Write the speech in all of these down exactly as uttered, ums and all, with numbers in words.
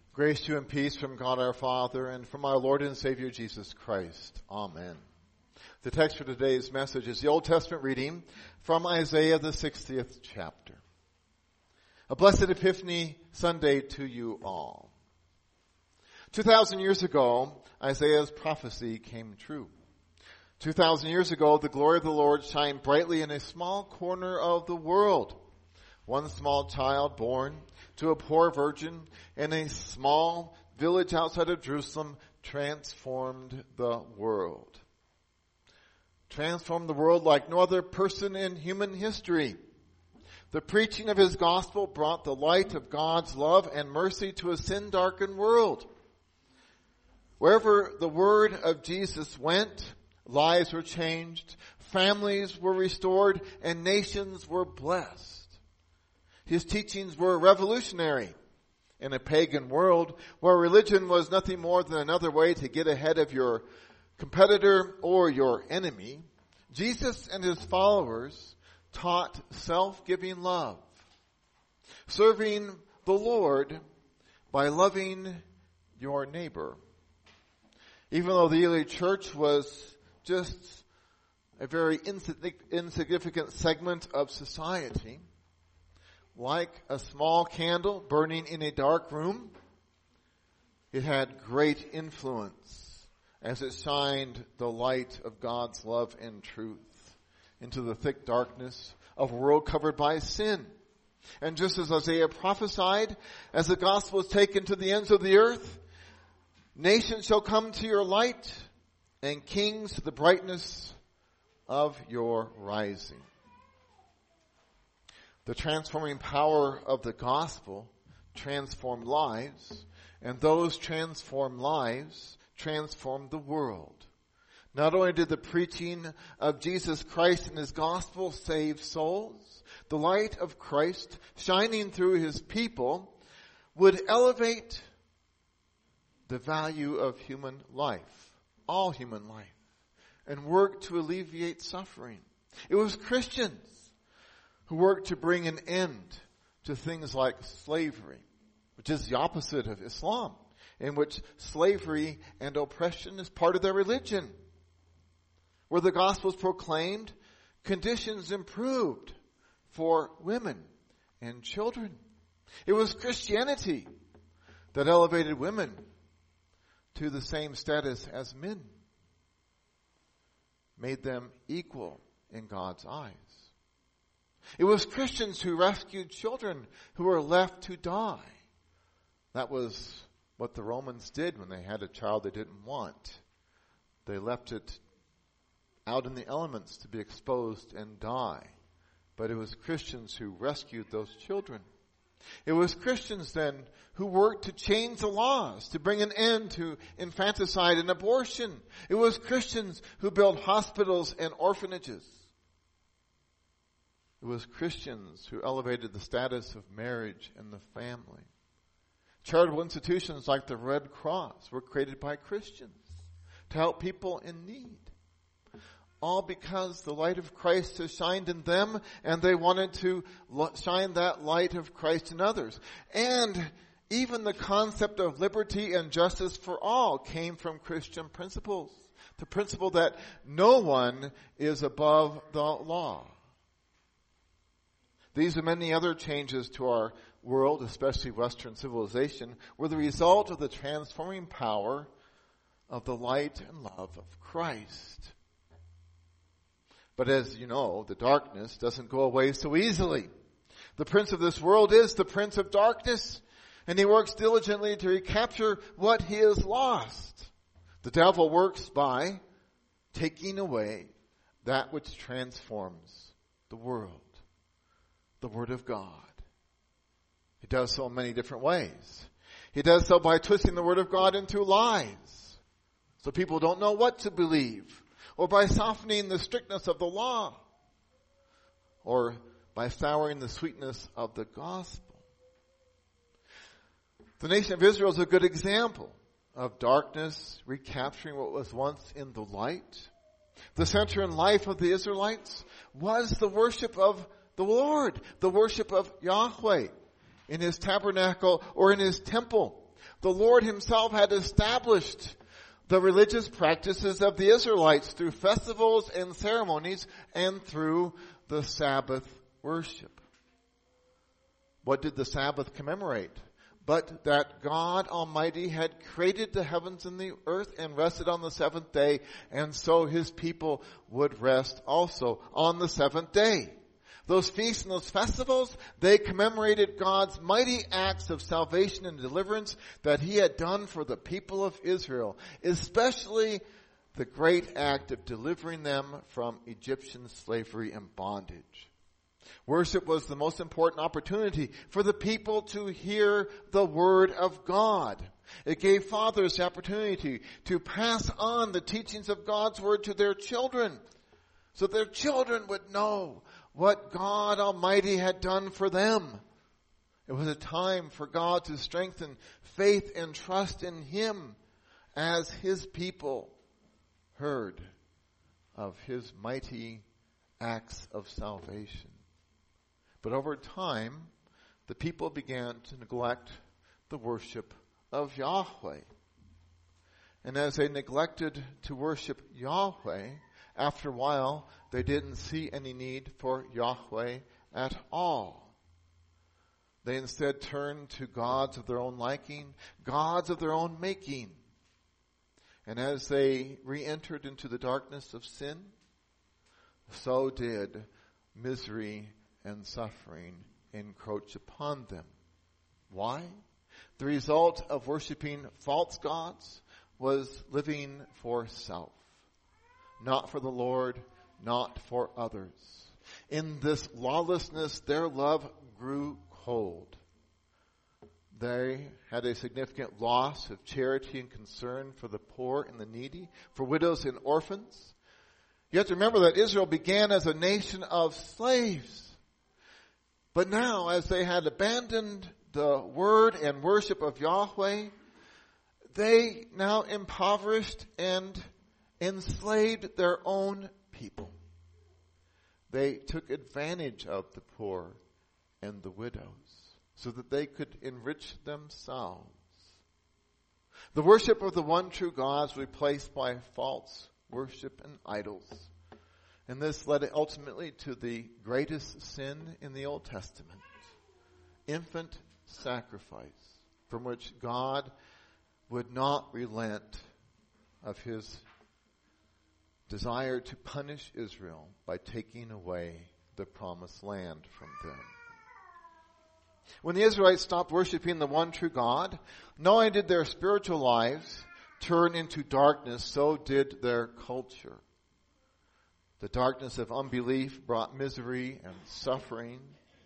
Grace to you and peace from God our Father and from our Lord and Savior Jesus Christ. Amen. The text for today's message is the Old Testament reading from Isaiah, the sixtieth chapter. A blessed Epiphany Sunday to you all. Two thousand years ago, Isaiah's prophecy came true. Two thousand years ago, the glory of the Lord shined brightly in a small corner of the world. One small child born to a poor virgin in a small village outside of Jerusalem transformed the world. Transformed the world like no other person in human history. The preaching of his gospel brought the light of God's love and mercy to a sin-darkened world. Wherever the word of Jesus went, lives were changed, families were restored, and nations were blessed. His teachings were revolutionary in a pagan world where religion was nothing more than another way to get ahead of your competitor or your enemy. Jesus and his followers taught self-giving love, serving the Lord by loving your neighbor. Even though the early church was just a very insignificant segment of society, like a small candle burning in a dark room, it had great influence as it shined the light of God's love and truth into the thick darkness of a world covered by sin. And just as Isaiah prophesied, as the gospel is taken to the ends of the earth, nations shall come to your light, and kings to the brightness of your rising. The transforming power of the gospel transformed lives, and those transformed lives transformed the world. Not only did the preaching of Jesus Christ and his gospel save souls, the light of Christ shining through his people would elevate the value of human life, all human life, and work to alleviate suffering. It was Christians who worked to bring an end to things like slavery, which is the opposite of Islam, in which slavery and oppression is part of their religion. Where the gospel is proclaimed, conditions improved for women and children. It was Christianity that elevated women to the same status as men, made them equal in God's eyes. It was Christians who rescued children who were left to die. That was what the Romans did when they had a child they didn't want. They left it out in the elements to be exposed and die. But it was Christians who rescued those children. It was Christians then who worked to change the laws, to bring an end to infanticide and abortion. It was Christians who built hospitals and orphanages. It was Christians who elevated the status of marriage and the family. Charitable institutions like the Red Cross were created by Christians to help people in need. All because the light of Christ has shined in them, and they wanted to shine that light of Christ in others. And even the concept of liberty and justice for all came from Christian principles. The principle that no one is above the law. These and many other changes to our world, especially Western civilization, were the result of the transforming power of the light and love of Christ. But as you know, the darkness doesn't go away so easily. The prince of this world is the prince of darkness, and he works diligently to recapture what he has lost. The devil works by taking away that which transforms the world. The Word of God. He does so in many different ways. He does so by twisting the Word of God into lies, so people don't know what to believe, or by softening the strictness of the law, or by souring the sweetness of the gospel. The nation of Israel is a good example of darkness recapturing what was once in the light. The center in life of the Israelites was the worship of the Lord, the worship of Yahweh in his tabernacle or in his temple. The Lord himself had established the religious practices of the Israelites through festivals and ceremonies and through the Sabbath worship. What did the Sabbath commemorate? But that God Almighty had created the heavens and the earth and rested on the seventh day, and so his people would rest also on the seventh day. Those feasts and those festivals, they commemorated God's mighty acts of salvation and deliverance that he had done for the people of Israel, especially the great act of delivering them from Egyptian slavery and bondage. Worship was the most important opportunity for the people to hear the word of God. It gave fathers the opportunity to pass on the teachings of God's word to their children, so their children would know what God Almighty had done for them. It was a time for God to strengthen faith and trust in him as his people heard of his mighty acts of salvation. But over time, the people began to neglect the worship of Yahweh. And as they neglected to worship Yahweh, after a while, they didn't see any need for Yahweh at all. They instead turned to gods of their own liking, gods of their own making. And as they re-entered into the darkness of sin, so did misery and suffering encroach upon them. Why? The result of worshiping false gods was living for self, not for the Lord, not for others. In this lawlessness, their love grew cold. They had a significant loss of charity and concern for the poor and the needy, for widows and orphans. You have to remember that Israel began as a nation of slaves. But now, as they had abandoned the word and worship of Yahweh, they now impoverished and enslaved their own people. They took advantage of the poor and the widows so that they could enrich themselves. The worship of the one true God was replaced by false worship and idols. And this led ultimately to the greatest sin in the Old Testament, infant sacrifice, from which God would not relent of his desire to punish Israel by taking away the promised land from them. When the Israelites stopped worshiping the one true God, not only did their spiritual lives turn into darkness, so did their culture. The darkness of unbelief brought misery and suffering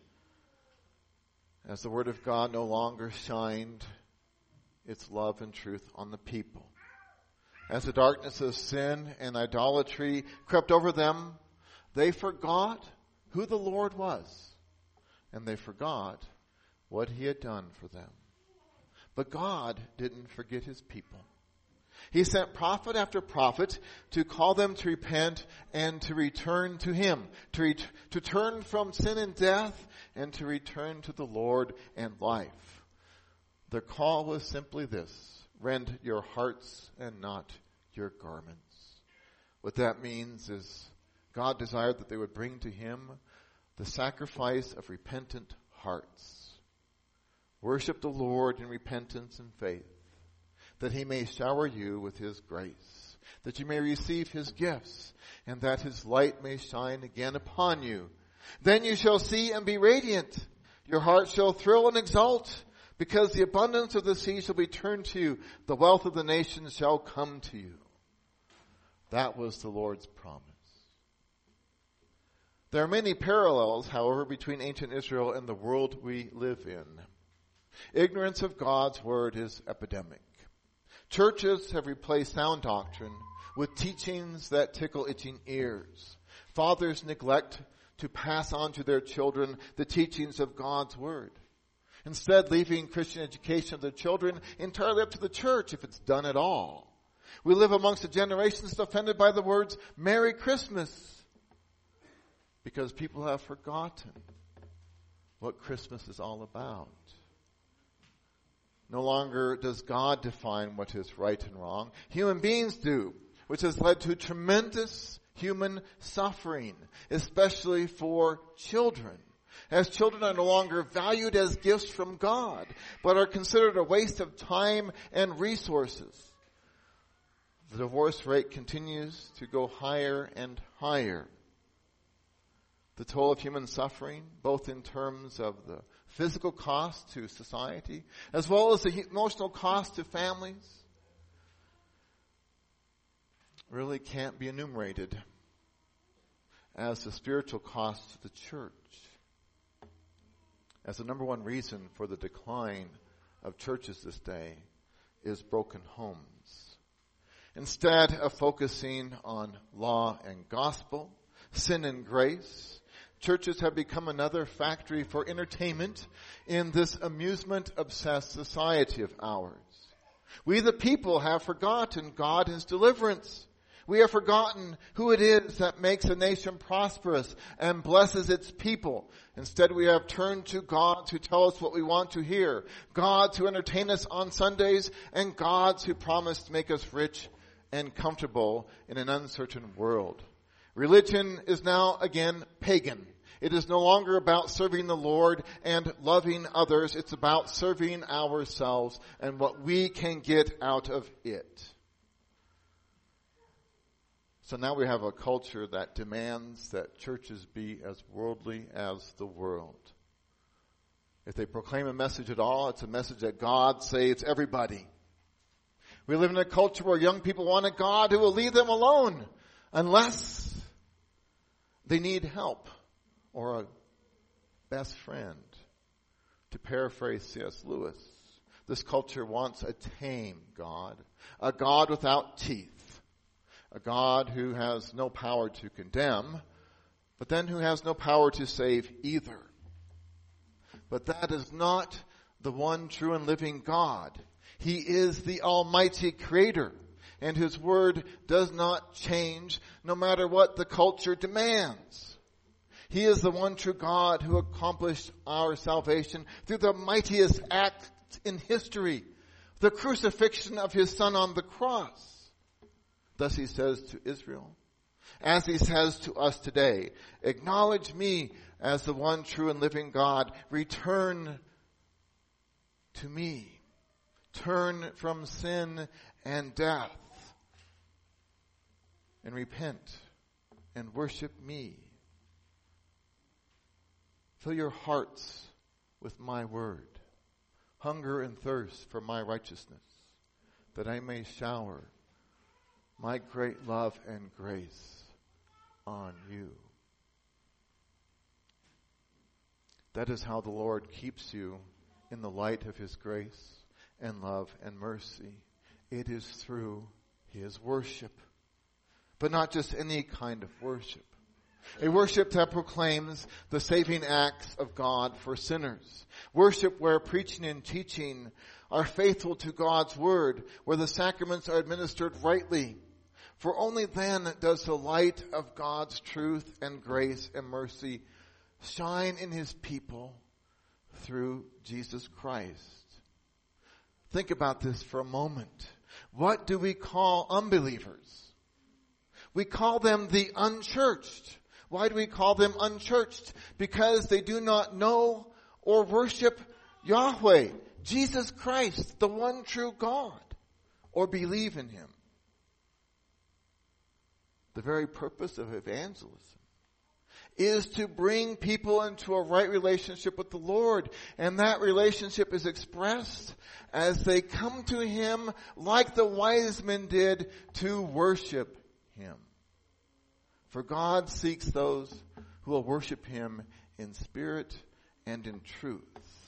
as the word of God no longer shined its love and truth on the people. As the darkness of sin and idolatry crept over them, they forgot who the Lord was, and they forgot what he had done for them. But God didn't forget his people. He sent prophet after prophet to call them to repent and to return to him, to, ret- to turn from sin and death and to return to the Lord and life. Their call was simply this: rend your hearts and not your garments. What that means is God desired that they would bring to him the sacrifice of repentant hearts. Worship the Lord in repentance and faith, that he may shower you with his grace, that you may receive his gifts, and that his light may shine again upon you. Then you shall see and be radiant. Your heart shall thrill and exult, because the abundance of the sea shall be turned to you. The wealth of the nations shall come to you. That was the Lord's promise. There are many parallels, however, between ancient Israel and the world we live in. Ignorance of God's word is epidemic. Churches have replaced sound doctrine with teachings that tickle itching ears. Fathers neglect to pass on to their children the teachings of God's word, instead leaving Christian education of their children entirely up to the church, if it's done at all. We live amongst a generation that's offended by the words Merry Christmas, because people have forgotten what Christmas is all about. No longer does God define what is right and wrong. Human beings do, which has led to tremendous human suffering, especially for children. As children are no longer valued as gifts from God, but are considered a waste of time and resources. The divorce rate continues to go higher and higher. The toll of human suffering, both in terms of the physical cost to society, as well as the emotional cost to families, really can't be enumerated as the spiritual cost to the church. As the number one reason for the decline of churches this day is broken homes. Instead of focusing on law and gospel, sin and grace, churches have become another factory for entertainment in this amusement-obsessed society of ours. We the people have forgotten God is deliverance. We have forgotten who it is that makes a nation prosperous and blesses its people. Instead, we have turned to gods who tell us what we want to hear, gods who entertain us on Sundays, and gods who promise to make us rich and comfortable in an uncertain world. Religion is now again pagan. It is no longer about serving the Lord and loving others. It's about serving ourselves and what we can get out of it. So now we have a culture that demands that churches be as worldly as the world. If they proclaim a message at all, it's a message that God saves everybody. We live in a culture where young people want a God who will leave them alone unless they need help or a best friend. To paraphrase C S Lewis, this culture wants a tame God, a God without teeth. A God who has no power to condemn, but then who has no power to save either. But that is not the one true and living God. He is the Almighty Creator, and His Word does not change no matter what the culture demands. He is the one true God who accomplished our salvation through the mightiest act in history, the crucifixion of His Son on the cross. Thus He says to Israel, as He says to us today, acknowledge me as the one true and living God. Return to me. Turn from sin and death. And repent and worship me. Fill your hearts with my word. Hunger and thirst for my righteousness, that I may shower my great love and grace on you. That is how the Lord keeps you in the light of His grace and love and mercy. It is through His worship. But not just any kind of worship. A worship that proclaims the saving acts of God for sinners. Worship where preaching and teaching are faithful to God's word, where the sacraments are administered rightly. For only then does the light of God's truth and grace and mercy shine in His people through Jesus Christ. Think about this for a moment. What do we call unbelievers? We call them the unchurched. Why do we call them unchurched? Because they do not know or worship Yahweh, Jesus Christ, the one true God, or believe in Him. The very purpose of evangelism is to bring people into a right relationship with the Lord. And that relationship is expressed as they come to Him like the wise men did to worship Him. For God seeks those who will worship Him in spirit and in truth.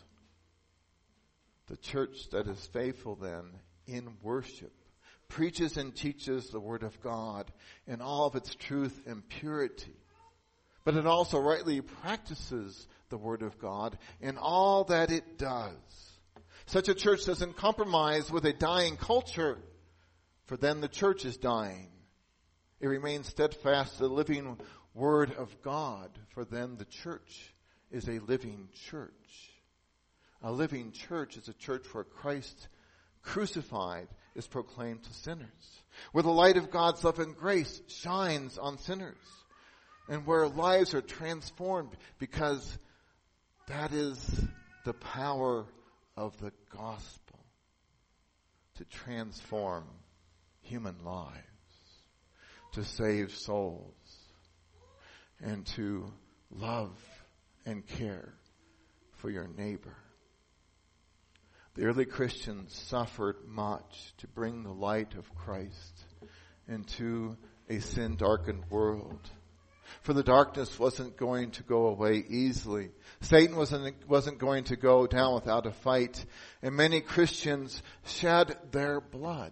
The church that is faithful then in worship preaches and teaches the Word of God in all of its truth and purity. But it also rightly practices the Word of God in all that it does. Such a church doesn't compromise with a dying culture, for then the church is dying. It remains steadfast to the living Word of God, for then the church is a living church. A living church is a church where Christ crucified is proclaimed to sinners, where the light of God's love and grace shines on sinners, and where lives are transformed, because that is the power of the gospel to transform human lives, to save souls, and to love and care for your neighbor. The early Christians suffered much to bring the light of Christ into a sin-darkened world. For the darkness wasn't going to go away easily. Satan wasn't, wasn't going to go down without a fight. And many Christians shed their blood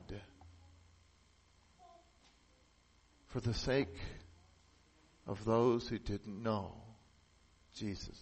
for the sake of those who didn't know Jesus.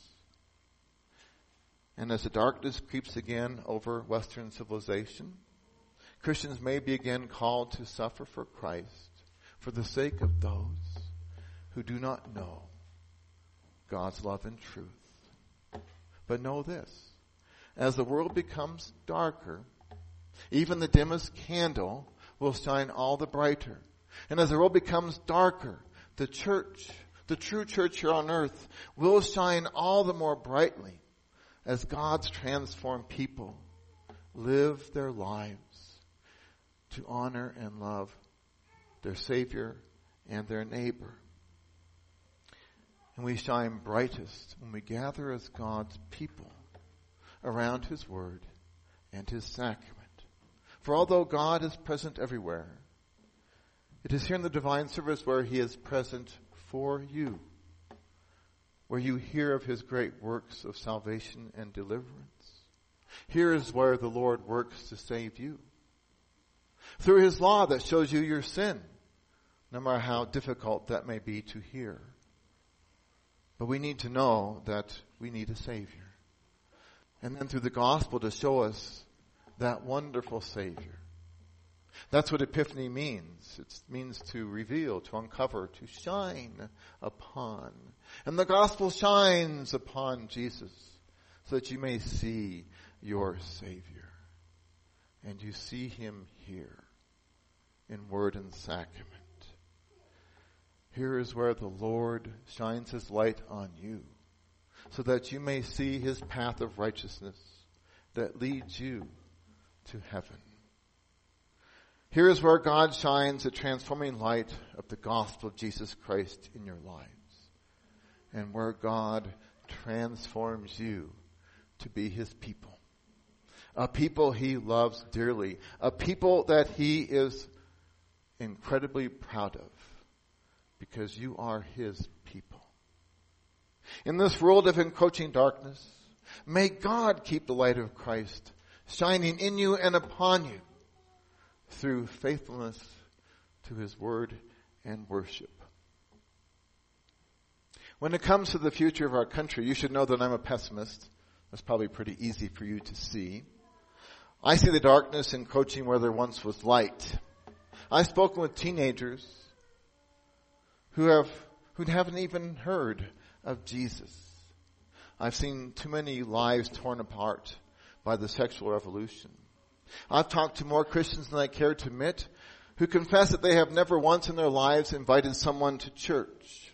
And as the darkness creeps again over Western civilization, Christians may be again called to suffer for Christ for the sake of those who do not know God's love and truth. But know this, as the world becomes darker, even the dimmest candle will shine all the brighter. And as the world becomes darker, the church, the true church here on earth, will shine all the more brightly as God's transformed people live their lives to honor and love their Savior and their neighbor. And we shine brightest when we gather as God's people around His Word and His sacrament. For although God is present everywhere, it is here in the divine service where He is present for you, where you hear of His great works of salvation and deliverance. Here is where the Lord works to save you. Through His law that shows you your sin, no matter how difficult that may be to hear. But we need to know that we need a Savior. And then through the gospel to show us that wonderful Savior. That's what Epiphany means. It means to reveal, to uncover, to shine upon. And the gospel shines upon Jesus so that you may see your Savior. And you see Him here in word and sacrament. Here is where the Lord shines His light on you so that you may see His path of righteousness that leads you to heaven. Here is where God shines the transforming light of the gospel of Jesus Christ in your lives. And where God transforms you to be His people. A people He loves dearly. A people that He is incredibly proud of. Because you are His people. In this world of encroaching darkness, may God keep the light of Christ shining in you and upon you through faithfulness to His word and worship. When it comes to the future of our country, you should know that I'm a pessimist. That's probably pretty easy for you to see. I see the darkness encroaching where there once was light. I've spoken with teenagers who have who haven't even heard of Jesus. I've seen too many lives torn apart by the sexual revolution. I've talked to more Christians than I care to admit who confess that they have never once in their lives invited someone to church.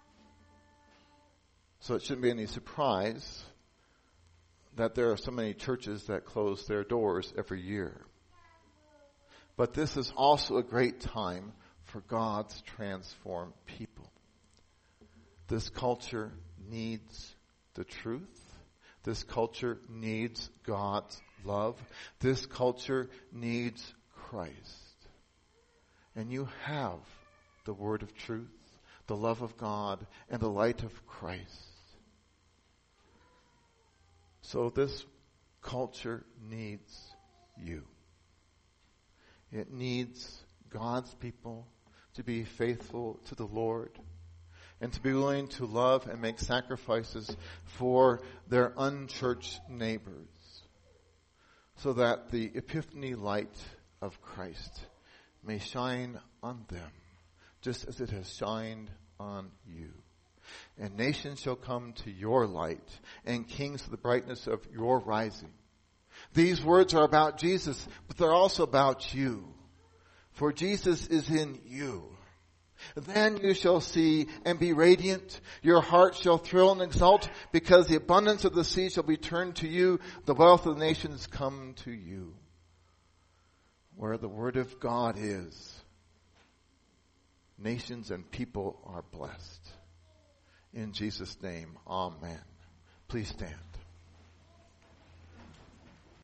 So it shouldn't be any surprise that there are so many churches that close their doors every year. But this is also a great time for God's transformed people. This culture needs the truth. This culture needs God's love. This culture needs Christ. And you have the word of truth, the love of God, and the light of Christ. So this culture needs you. It needs God's people to be faithful to the Lord and to be willing to love and make sacrifices for their unchurched neighbors so that the epiphany light of Christ may shine on them just as it has shined on you. And nations shall come to your light, and kings to the brightness of your rising. These words are about Jesus, but they're also about you. For Jesus is in you. Then you shall see and be radiant. Your heart shall thrill and exult, because the abundance of the sea shall be turned to you. The wealth of the nations come to you. Where the word of God is, nations and people are blessed. In Jesus' name, amen. Please stand.